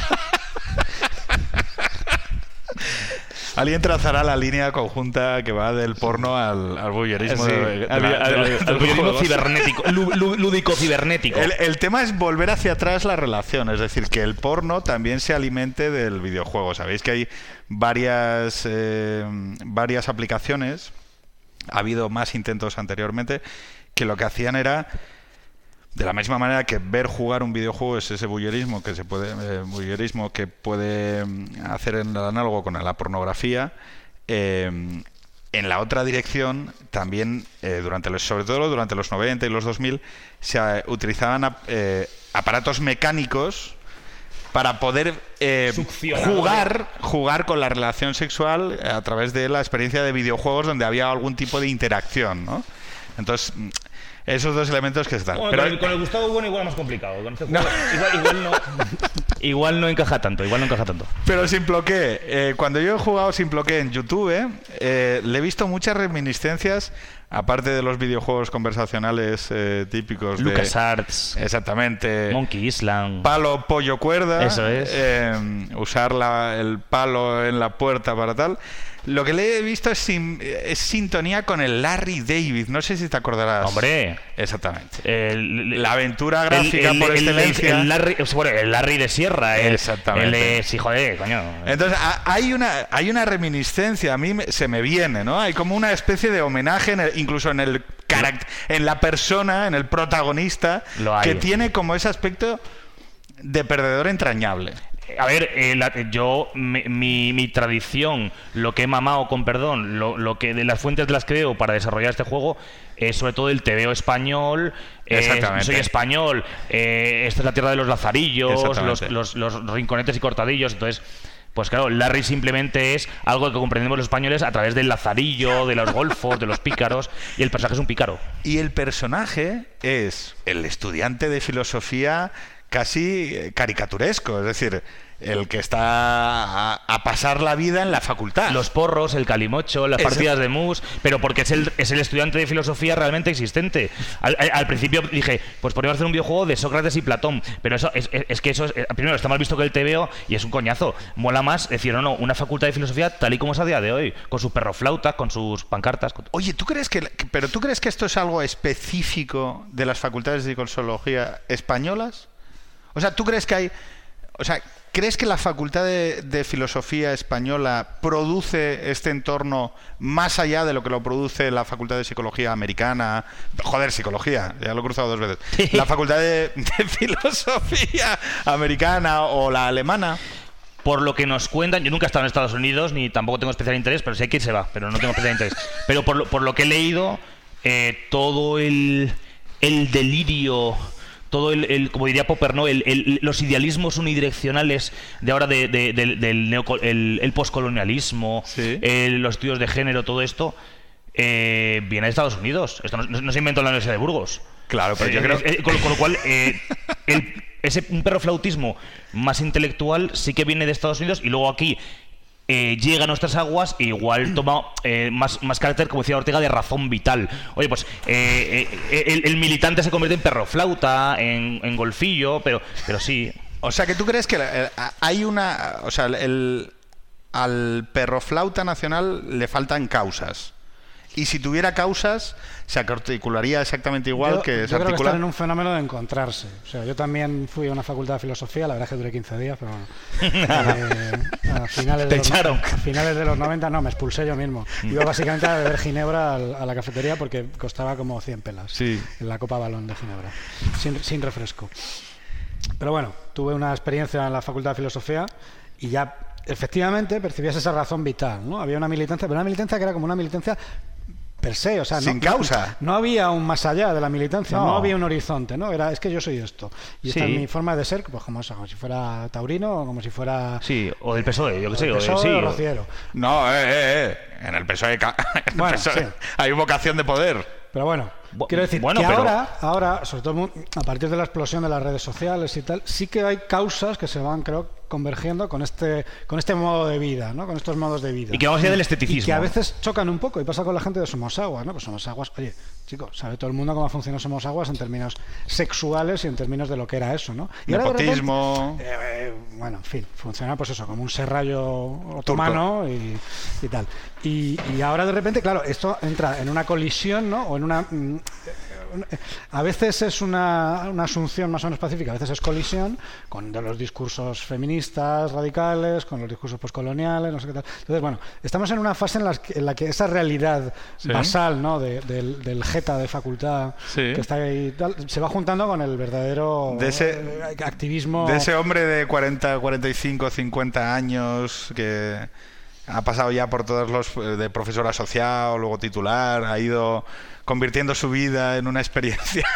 Alguien trazará la línea conjunta que va del porno al voyerismo. Sí, al voyerismo juegos. cibernético, lúdico cibernético. El tema es volver hacia atrás la relación, es decir, que el porno también se alimente del videojuego. Sabéis que hay varias aplicaciones, ha habido más intentos anteriormente, que lo que hacían era, de la misma manera que ver jugar un videojuego es ese voyerismo que puede hacer en el análogo con la pornografía, en la otra dirección, también, sobre todo durante los 90 y los 2000, se utilizaban aparatos mecánicos para poder jugar con la relación sexual a través de la experiencia de videojuegos donde había algún tipo de interacción, ¿no? Entonces, esos dos elementos que están. Bueno, pero con el Gustavo Bueno igual es más complicado. Con este juego igual no encaja tanto. Pero Simploqué, cuando yo he jugado Simploqué en YouTube, le he visto muchas reminiscencias, aparte de los videojuegos conversacionales típicos de LucasArts. Exactamente. Monkey Island. Palo, pollo, cuerda. Eso es. Usar el palo en la puerta para tal. Lo que le he visto es sintonía con el Larry David. No sé si te acordarás. Hombre. Exactamente. La aventura gráfica por excelencia. El Larry de Sierra. Exactamente. Sí, joder, coño. Entonces, hay una reminiscencia. A mí se me viene, ¿no? Hay como una especie de homenaje, incluso en la persona, en el protagonista, que tiene como ese aspecto de perdedor entrañable. A ver, mi tradición, lo que he mamado, con perdón, lo que de las fuentes de las que veo para desarrollar este juego es sobre todo el TVO español. Soy español, esta es la tierra de los lazarillos, los rinconetes y cortadillos. Entonces, pues claro, Larry simplemente es algo que comprendemos los españoles a través del lazarillo, de los golfos, de los pícaros, y el personaje es un pícaro. Y el personaje es el estudiante de filosofía casi caricaturesco, es decir, el que está a pasar la vida en la facultad. Los porros, el calimocho, las partidas de mus, pero porque es el estudiante de filosofía realmente existente. Al principio dije, pues podríamos hacer un videojuego de Sócrates y Platón, pero eso es que eso primero está más visto que el TVO y es un coñazo. Mola más decir, no, una facultad de filosofía tal y como es a día de hoy, con su perroflauta, con sus pancartas. Oye, ¿tú crees que esto es algo específico de las facultades de psicología españolas? O sea, ¿tú crees que hay... O sea, ¿crees que la Facultad de Filosofía Española produce este entorno más allá de lo que lo produce la Facultad de Psicología Americana? Joder, psicología, ya lo he cruzado 2 veces. Sí. La Facultad de Filosofía Americana o la alemana. Por lo que nos cuentan, yo nunca he estado en Estados Unidos, ni tampoco tengo especial interés, pero sé que se va, pero no tengo especial interés. Pero por lo que he leído, todo el delirio... todo como diría Popper, ¿no? Los idealismos unidireccionales de ahora del postcolonialismo, sí, los estudios de género, todo esto viene de Estados Unidos. Esto no se inventó en la Universidad de Burgos. Claro, pero yo creo... Con lo cual, un perroflautismo más intelectual sí que viene de Estados Unidos, y luego aquí llega a nuestras aguas e igual toma más carácter, como decía Ortega, de razón vital. Oye, pues el militante se convierte en perroflauta, en golfillo, pero sí. O sea, que tú crees que hay una... O sea, al perroflauta nacional le faltan causas. Y si tuviera causas, se articularía exactamente igual que se yo creo articula... que están en un fenómeno de encontrarse. O sea, yo también fui a una facultad de filosofía, la verdad es que duré 15 días, pero bueno. A finales de los 90, no, me expulsé yo mismo. Iba básicamente a beber ginebra a la cafetería porque costaba como 100 pelas, sí, en la copa balón de ginebra, sin refresco. Pero bueno, tuve una experiencia en la facultad de filosofía y ya efectivamente percibías esa razón vital, ¿no? Había una militancia, pero una militancia que era como una militancia per se, o sea, sin causa. No había un más allá de la militancia, no había un horizonte, ¿no? Es que yo soy esto. Y esta es mi forma de ser, pues como si fuera taurino o como si fuera... Sí, o del PSOE, yo que sé. O rociero. No, en el PSOE, bueno, sí, sí, hay vocación de poder. Pero bueno, quiero decir que ahora, sobre todo a partir de la explosión de las redes sociales y tal, sí que hay causas que se van, creo, convergiendo con este modo de vida, ¿no? Con estos modos de vida. Y que vamos allá del esteticismo. Y que a veces chocan un poco, y pasa con la gente de Somosaguas, ¿no? Pues Somosaguas, oye, chicos, sabe todo el mundo cómo funciona Somosaguas en términos sexuales y en términos de lo que era eso, ¿no? Y nepotismo. Bueno, en fin, funciona pues eso, como un serrallo otomano y tal. Y ahora de repente, claro, esto entra en una colisión, ¿no? O en una... a veces es una asunción más o menos pacífica, a veces es colisión con los discursos feministas radicales, con los discursos postcoloniales, no sé qué tal. Entonces, bueno, estamos en una fase en la que esa realidad basal, ¿no? del jeta de facultad que está ahí tal, se va juntando con el verdadero activismo de ese hombre de 40, 45, 50 años ha pasado ya por todos los de profesor asociado, luego titular, ha ido convirtiendo su vida en una experiencia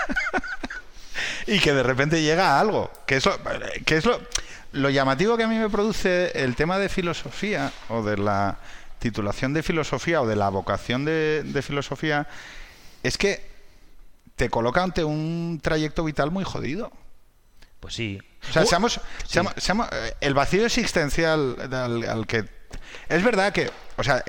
y que de repente llega a algo, que es lo llamativo que a mí me produce el tema de filosofía o de la titulación de filosofía o de la vocación de filosofía, es que te coloca ante un trayecto vital muy jodido. Pues sí. O sea, seamos el vacío existencial al que... Es verdad que, o sea,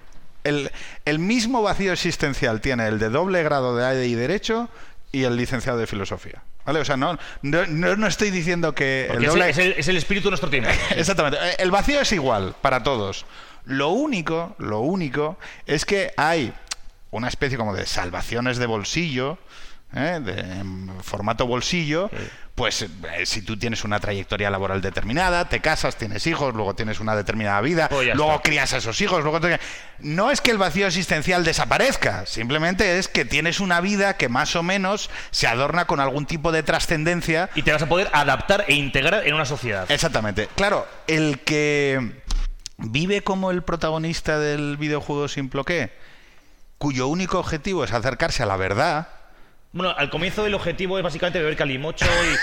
el mismo vacío existencial tiene el de doble grado de AD y Derecho y el licenciado de Filosofía. ¿Vale? O sea, no estoy diciendo que... Es el espíritu de nuestro tiempo. Exactamente. El vacío es igual para todos. Lo único es que hay una especie como de salvaciones de bolsillo, en formato bolsillo, pues si tú tienes una trayectoria laboral determinada, te casas, tienes hijos, luego tienes una determinada vida, luego crías a esos hijos, no es que el vacío existencial desaparezca, simplemente es que tienes una vida que más o menos se adorna con algún tipo de trascendencia y te vas a poder adaptar e integrar en una sociedad. Exactamente. Claro, el que vive como el protagonista del videojuego Simploqué, cuyo único objetivo es acercarse a la verdad. Bueno, al comienzo el objetivo es básicamente beber calimocho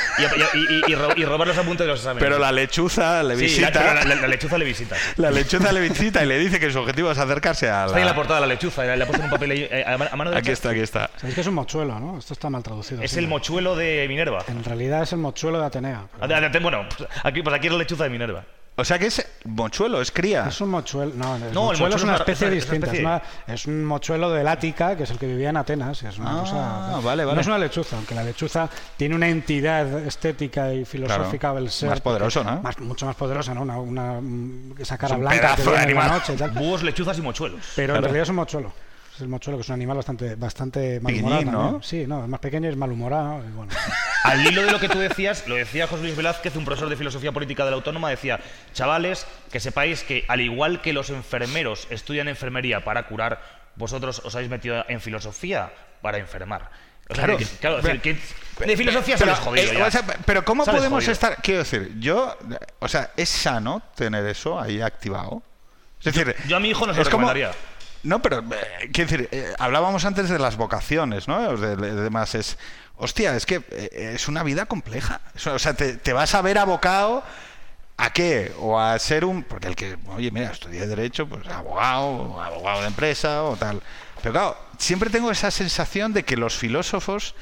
y robar los apuntes de los exámenes. Pero la lechuza le visita. La lechuza le visita. La lechuza le visita y le dice que su objetivo es acercarse a la... Está ahí en la portada la lechuza, le ha puesto un papel a mano derecha. Aquí está. Sabéis que es un mochuelo, ¿no? Esto está mal traducido. Es el mochuelo de Minerva. En realidad es el mochuelo de Atenea. Bueno, aquí es la lechuza de Minerva. O sea que es mochuelo, es cría. Es un mochuelo. No, el mochuelo es una especie distinta. Es un mochuelo del Ática, que es el que vivía en Atenas. Es una cosa, vale. No es una lechuza, aunque la lechuza tiene una entidad estética y filosófica del ser. Más poderoso, ¿no? Mucho más poderosa, ¿no? Esa cara blanca que viene en la noche y tal. Búhos, lechuzas y mochuelos. Pero en realidad es un mochuelo. Es el mochuelo, que es un animal bastante malhumorado, ¿no? Sí, no, es más pequeño y es malhumorado. Y bueno. Al hilo de lo que tú decías, lo decía José Luis Velázquez, un profesor de filosofía política de la Autónoma, decía: chavales, que sepáis que al igual que los enfermeros estudian enfermería para curar, vosotros os habéis metido en filosofía para enfermar. O sea, claro, de filosofía se les jodido ya. Pero ¿cómo podemos estar? Quiero decir, ¿es sano tener eso ahí activado? Es decir, yo a mi hijo no se lo recomendaría. No, pero quiero decir, hablábamos antes de las vocaciones, ¿no? Demás es... Hostia, es que es una vida compleja. O sea, te vas a ver abocado ¿a qué? O a ser un... Porque el que, oye, mira, estudié Derecho, pues abogado de empresa o tal. Pero claro, siempre tengo esa sensación de que los filósofos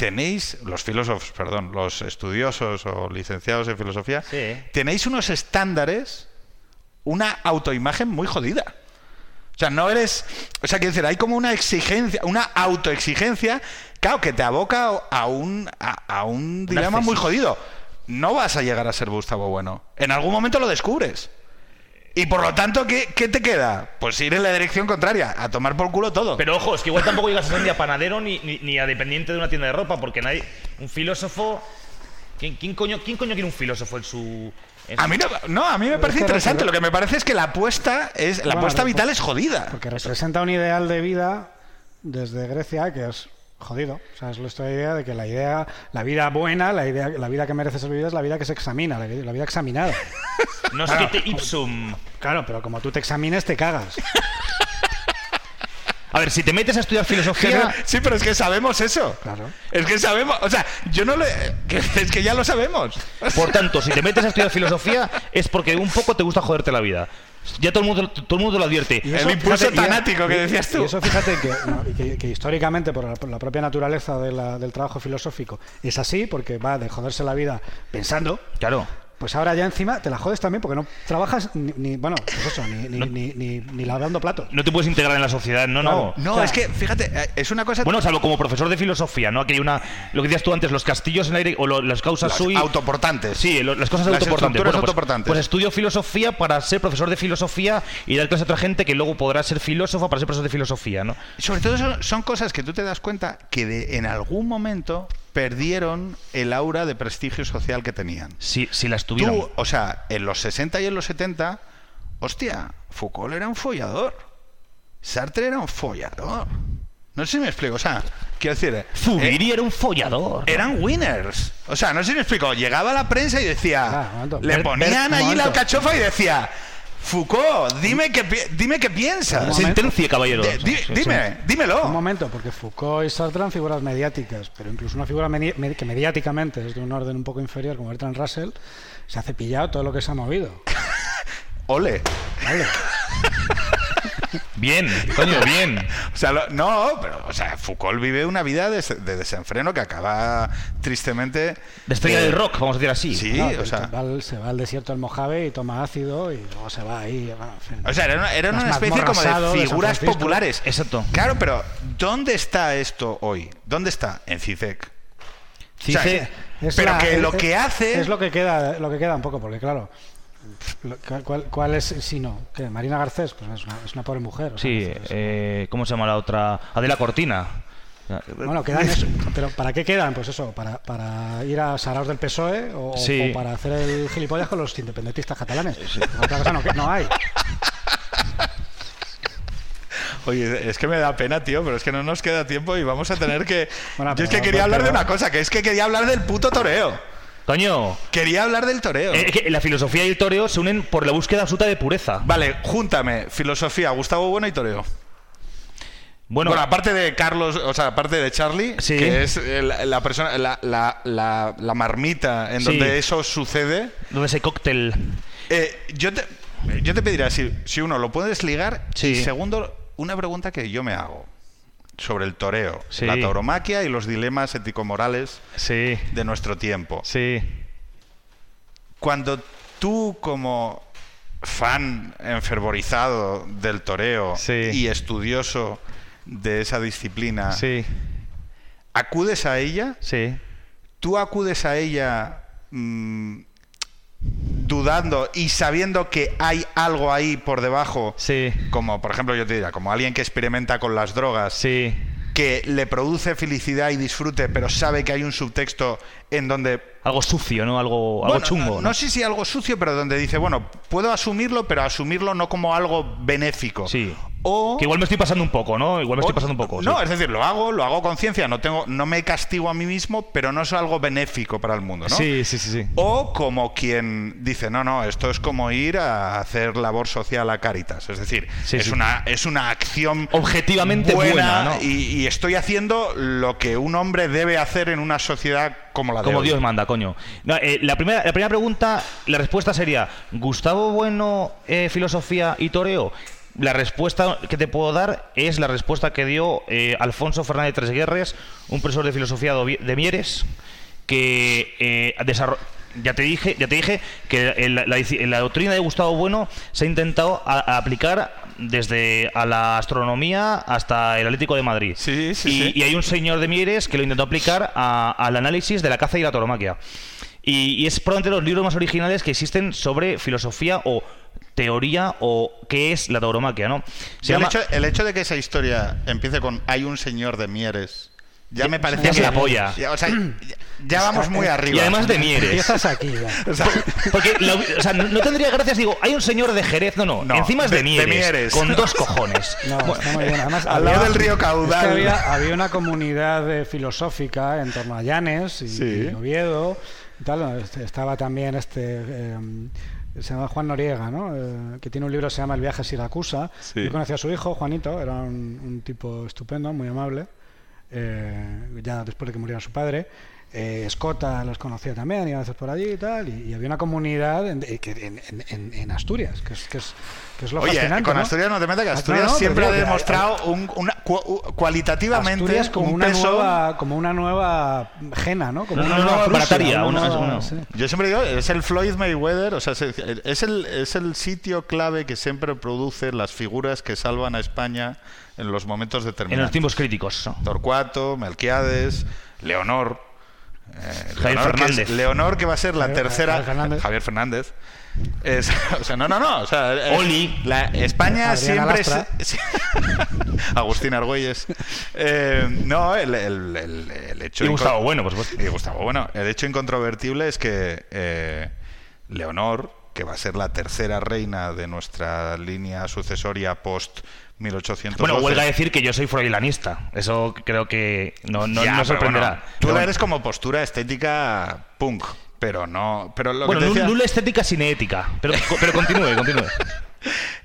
los estudiosos o licenciados en filosofía, sí, tenéis unos estándares, una autoimagen muy jodida. O sea, no eres... O sea, quiero decir, hay como una exigencia, una autoexigencia, claro, que te aboca a un dilema muy jodido. No vas a llegar a ser Gustavo Bueno. En algún momento lo descubres. Y por lo tanto, ¿qué te queda? Pues ir en la dirección contraria, a tomar por culo todo. Pero ojo, es que igual tampoco llegas a ser ni a panadero ni a dependiente de una tienda de ropa, porque nadie... Un filósofo... ¿Quién coño quiere un filósofo en su...? A mí a mí me parece interesante. Lo que me parece es que la apuesta vital es jodida. Porque representa un ideal de vida desde Grecia que es jodido. O sea, es esta idea de que la vida buena, la vida que merece ser vivida es la vida que se examina, la vida examinada. No es que te ipsum. Claro, pero como tú te examines, te cagas. A ver, si te metes a estudiar filosofía... Sí, pero es que sabemos eso. Claro. Es que sabemos... O sea, es que ya lo sabemos. Por tanto, si te metes a estudiar filosofía es porque un poco te gusta joderte la vida. Ya todo el mundo lo advierte. Y eso, el impulso tanático que decías tú. Y eso, fíjate que históricamente, por la propia naturaleza del trabajo filosófico, es así, porque va de joderse la vida pensando. Claro. Pues ahora ya encima te la jodes también porque no trabajas ni lavando platos. No te puedes integrar en la sociedad, no. No, o sea, es que, fíjate, es una cosa... Bueno, salvo como profesor de filosofía, ¿no? Aquí hay lo que decías tú antes, los castillos en el aire o las causas sui... autoportantes. Sí, las cosas autoportantes. Bueno, autoportantes. Pues estudio filosofía para ser profesor de filosofía y dar clase a otra gente que luego podrá ser filósofo para ser profesor de filosofía, ¿no? Sobre todo son cosas que tú te das cuenta que en algún momento perdieron el aura de prestigio social que tenían. Sí, las tuvieron. Tú, o sea, en los 60 y en los 70, hostia, Foucault era un follador. Sartre era un follador. No sé si me explico, o sea, quiero decir... Zubiri era un follador. Eran winners. O sea, no sé si me explico. Llegaba a la prensa y decía... le ponían allí la alcachofa y decía... Foucault, dime qué piensas. Sentencia, caballero. Dímelo. Un momento, porque Foucault y Sartre eran figuras mediáticas, pero incluso una figura que mediáticamente es de un orden un poco inferior, como Bertrand Russell, se ha cepillado todo lo que se ha movido. Ole. Vale. Bien, coño, bien. O sea, Foucault vive una vida de desenfreno que acaba tristemente... De estrella del rock, vamos a decir así. Sí, No, o sea... se va al desierto del Mojave y toma ácido y luego se va ahí. Bueno, en fin. O sea, era Las una especie como mazmorras de de figuras San Francisco. populares. Exacto. Claro, pero ¿dónde está esto hoy? ¿Dónde está? En CICEC. CICEC. Pero que lo que hace... Es lo que queda un poco, porque claro... ¿Cuál es? Si no, ¿qué? Marina Garcés, pues es una pobre mujer. Sí, ¿cómo se llama la otra? Adela Cortina. Bueno, quedan eso. Pero ¿para qué quedan? Pues eso, para ir a saraos del PSOE o para hacer el gilipollas con los independentistas catalanes. Otra cosa no hay. Oye, es que me da pena, tío, pero es que no nos queda tiempo y vamos a tener que... Bueno, Yo es que quería hablar de una cosa, que es que quería hablar del puto toreo. Coño. Quería hablar del toreo. Que la filosofía y el toreo se unen por la búsqueda absoluta de pureza. Vale, júntame. Filosofía, Gustavo Bueno y toreo. Bueno, Aparte de Carlos, o sea, aparte de Charlie, sí, que es la persona, la marmita en sí, donde eso sucede. donde ese cóctel. Yo te pediría si uno lo puedes ligar, Sí. y segundo, una pregunta que yo me hago sobre el toreo, Sí. la tauromaquia y los dilemas ético-morales Sí. de nuestro tiempo. Sí. Cuando tú, como fan enfervorizado del toreo Sí. y estudioso de esa disciplina, Sí. ¿acudes a ella? Sí. ¿Tú acudes a ella dudando y sabiendo que hay algo ahí por debajo? Sí. Como, por ejemplo, yo te diría, como alguien que experimenta con las drogas, Sí. que le produce felicidad y disfrute, pero sabe que hay un subtexto en donde... Algo sucio, ¿no? Algo Bueno, chungo. no sé si algo sucio, pero donde dice, bueno, puedo asumirlo, pero asumirlo no como algo benéfico. Sí. O... Que igual me estoy pasando un poco, ¿no? Igual me estoy pasando un poco. No, sí. es decir, lo hago con ciencia, no me castigo a mí mismo, pero no es algo benéfico para el mundo, ¿no? Sí, sí, sí, sí. O como quien dice, no, esto es como ir a hacer labor social a Cáritas. Es decir, Sí, es sí. una acción Objetivamente buena, ¿no? y estoy haciendo lo que un hombre debe hacer en una sociedad como la de Como hoy. Dios manda, coño. No, la primera pregunta, la respuesta sería: ¿Gustavo Bueno, filosofía y toreo? La respuesta que te puedo dar es la respuesta que dio Alfonso Fernández Tresguerres, un profesor de filosofía de Mieres, que ya te dije que la doctrina de Gustavo Bueno se ha intentado aplicar desde a la astronomía hasta el Atlético de Madrid. Sí, sí, sí. Y hay un señor de Mieres que lo intentó aplicar al análisis de la caza y la tauromaquia. Y es probablemente los libros más originales que existen sobre filosofía o teoría o qué es la tauromaquia, ¿no? El hecho de que esa historia empiece con hay un señor de Mieres, ya me parece ya es que la polla. O sea, ya vamos muy arriba. Y además de Mieres. Empiezas aquí ya. O sea, Porque no tendría gracias, digo, hay un señor de Jerez, no, encima es de Mieres, con 2 cojones. No, está muy bien. Además, al lado del río Caudal. Es que había una comunidad filosófica en torno a Llanes y Oviedo y tal. Estaba también se llama Juan Noriega, ¿no? Que tiene un libro que se llama El viaje a Siracusa. Sí. Yo conocí a su hijo, Juanito, era un tipo estupendo, muy amable, ya después de que muriera su padre. Escota los conocía también, iba a veces por allí y tal, y había una comunidad en Asturias, que es lo fascinante. Con ¿no? Asturias no te metas, que Asturias siempre ha demostrado cualitativamente Asturias como un una peso... nueva gena, ¿no? Como una nueva barataria, sí. Yo siempre digo, es el Floyd Mayweather, o sea, es el sitio clave que siempre produce las figuras que salvan a España en los momentos determinados. En los tiempos críticos, ¿no? Torcuato, Melquiades, Leonor. Javier Fernández. Leonor, que va a ser la tercera. Javier Fernández. O sea, no. O sea, Oli. España Adriana siempre. Agustín Argüelles. No, el hecho. Y Gustavo Bueno, por supuesto. Y Gustavo Bueno. El hecho incontrovertible es que Leonor, que va a ser la tercera reina de nuestra línea sucesoria post 1812. Bueno, huelga decir que yo soy freudianista. Eso creo que no sorprenderá. Bueno, tú la eres como postura estética punk, pero no. Pero lo bueno, que te decía... nula estética sin ética. Pero continúe.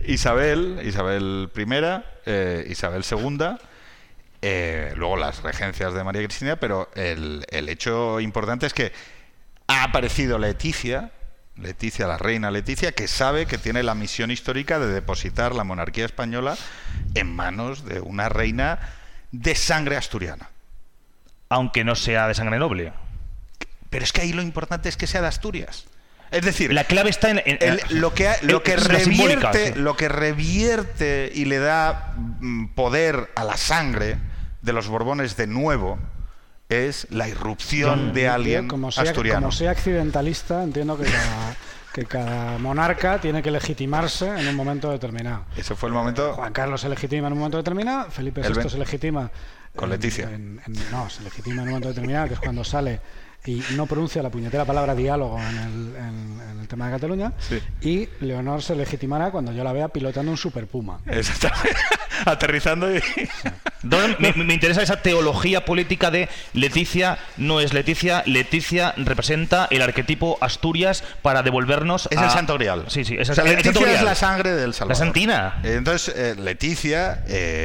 Isabel I, Isabel II, luego las regencias de María Cristina, pero el hecho importante es que ha aparecido Leticia, la reina Leticia, que sabe que tiene la misión histórica de depositar la monarquía española en manos de una reina de sangre asturiana. Aunque no sea de sangre noble. Pero es que ahí lo importante es que sea de Asturias. Es decir, la clave está en lo que revierte y le da poder a la sangre de los Borbones de nuevo es la irrupción de alguien asturiano. Como sea accidentalista, entiendo que cada monarca tiene que legitimarse en un momento determinado. Ese fue el momento. Juan Carlos se legitima en un momento determinado, Felipe VI se legitima con Leticia. Se legitima en un momento determinado, que es cuando sale y no pronuncia la puñetera palabra diálogo en el tema de Cataluña, sí. Y Leonor se legitimará cuando yo la vea pilotando un Super Puma. Exactamente. Aterrizando y... Sí. Me interesa esa teología política de Leticia no es Leticia representa el arquetipo Asturias para devolvernos el Santo Grial. Sí, o sea, Leticia es la sangre del Salvador. La Santina. Entonces, Leticia,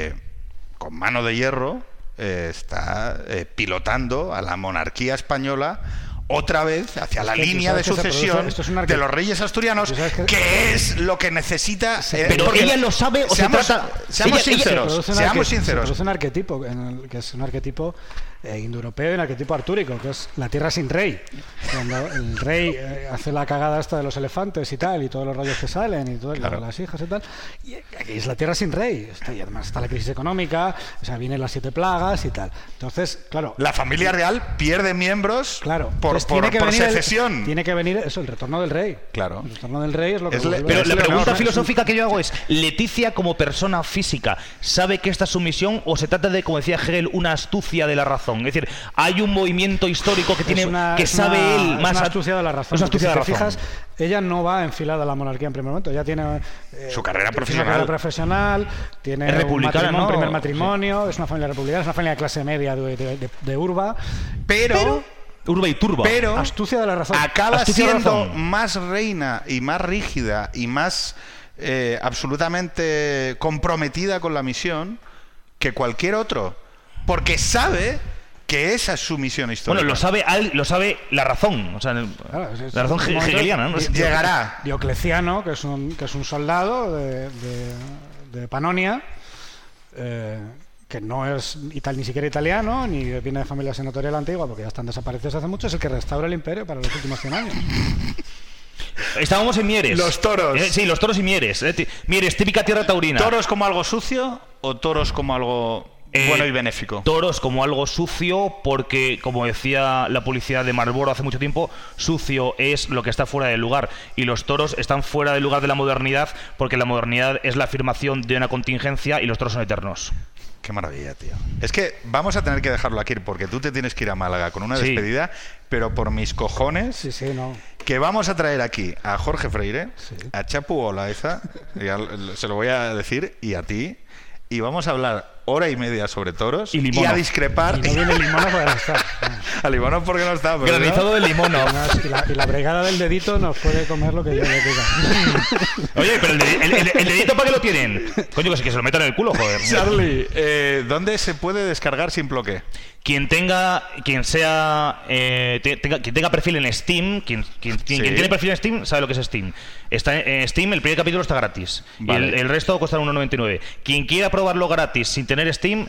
con mano de hierro, está pilotando a la monarquía española otra vez hacia la línea de sucesión de los reyes asturianos, que es lo que necesita. Pero ella lo sabe o seamos sinceros. Es un arquetipo, que es un arquetipo indoeuropeo y un arquetipo artúrico, que es la tierra sin rey. Cuando el rey hace la cagada esta de los elefantes y tal, y todos los rollos que salen, y todas las hijas y tal, y aquí es la tierra sin rey. Y además está la crisis económica, o sea, vienen las 7 plagas y tal. Entonces, claro. La familia real pierde miembros por secesión. Tiene que venir eso, el retorno del rey. Claro. El retorno del rey es lo que. Pero la pregunta filosófica que yo hago es: ¿Leticia como persona física sabe que esta es su misión o se trata de, como decía Hegel, una astucia de la razón? Es decir, hay un movimiento histórico que tiene sabe él más. Es una astucia de la razón. Es una astucia de la razón. Fijas, ella no va enfilada a la monarquía en primer momento. Ella tiene su carrera profesional. Tiene republicana, un primer matrimonio. Sí. Es una familia republicana, es una familia de clase media de Urba. Pero Urba y Turba. Pero astucia de la razón. Acaba siendo más reina y más rígida y más absolutamente comprometida con la misión que cualquier otro, porque sabe que esa es su misión histórica. Bueno, lo sabe la razón, o sea, la razón hegeliana, ¿no? Llegará. Diocleciano, que es un soldado de Panonia, que no es ni siquiera italiano, ni viene de familia senatorial antigua, porque ya están desaparecidos hace mucho, es el que restaura el imperio para los últimos 100 años. Estábamos en Mieres. Los toros. Sí, los toros y Mieres. Mieres, típica tierra taurina. ¿Toros como algo sucio o toros como algo bueno y benéfico? Toros como algo sucio, porque, como decía la publicidad de Marlboro hace mucho tiempo, sucio es lo que está fuera del lugar. Y los toros están fuera del lugar de la modernidad, porque la modernidad es la afirmación de una contingencia y los toros son eternos. Qué maravilla, tío. Es que vamos a tener que dejarlo aquí porque tú te tienes que ir a Málaga con una despedida, pero por mis cojones, que vamos a traer aquí a Jorge Freire, a Chapu Olaeza, se lo voy a decir, y a ti, y vamos a hablar hora y media sobre toros y a discrepar. Y no viene Limono porque no está. A Limono porque no está. Granizado del Limono. Y la bregada del dedito nos puede comer lo que yo le diga. Oye, pero el dedito ¿para qué lo tienen? Coño, que se lo metan en el culo, joder. Charlie, ¿dónde se puede descargar sin bloque? Quien tenga perfil en Steam, quien tiene perfil en Steam sabe lo que es Steam. Está en Steam, el primer capítulo está gratis. Vale. Y el resto cuesta 1,99. Quien quiera probarlo gratis sin tener Steam,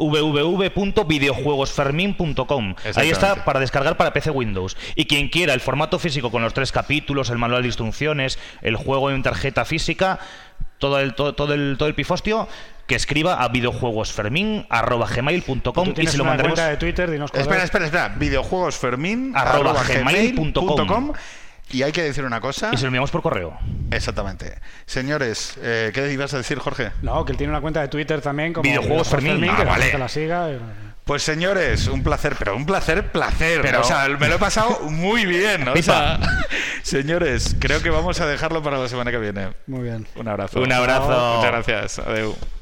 www.videojuegosfermin.com. Ahí está para descargar para PC Windows. Y quien quiera el formato físico con los 3 capítulos, el manual de instrucciones, el juego en tarjeta física, todo el pifostio, que escriba a videojuegosfermin@gmail.com y se lo mandaremos. Cuenta de Twitter, dinos espera. videojuegosfermin@gmail.com. Y hay que decir una cosa. Y se lo enviamos por correo. Exactamente. Señores, ¿qué ibas a decir, Jorge? No, que él tiene una cuenta de Twitter también como Videojuegos Fermín. Que vale. la siga. Pues señores, un placer, pero un placer. Pero, o sea, me lo he pasado muy bien, ¿no? O sea, señores, creo que vamos a dejarlo para la semana que viene. Muy bien. Un abrazo. Un abrazo. Muchas gracias. Adeu.